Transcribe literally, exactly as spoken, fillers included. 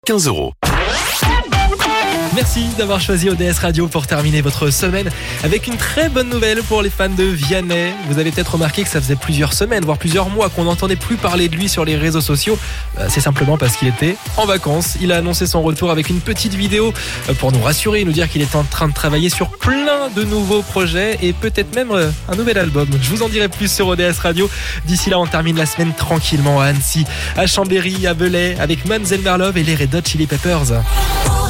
quinze euros. Merci d'avoir choisi O D S Radio pour terminer votre semaine avec une très bonne nouvelle pour les fans de Vianney. Vous avez peut-être remarqué que ça faisait plusieurs semaines, voire plusieurs mois qu'on n'entendait plus parler de lui sur les réseaux sociaux. C'est simplement parce qu'il était en vacances. Il a annoncé son retour avec une petite vidéo pour nous rassurer et nous dire qu'il est en train de travailler sur plein de nouveaux projets et peut-être même un nouvel album. Je vous en dirai plus sur O D S Radio. D'ici là, on termine la semaine tranquillement à Annecy, à Chambéry, à Velay avec Manzel Merlove et les Red Hot Chili Peppers.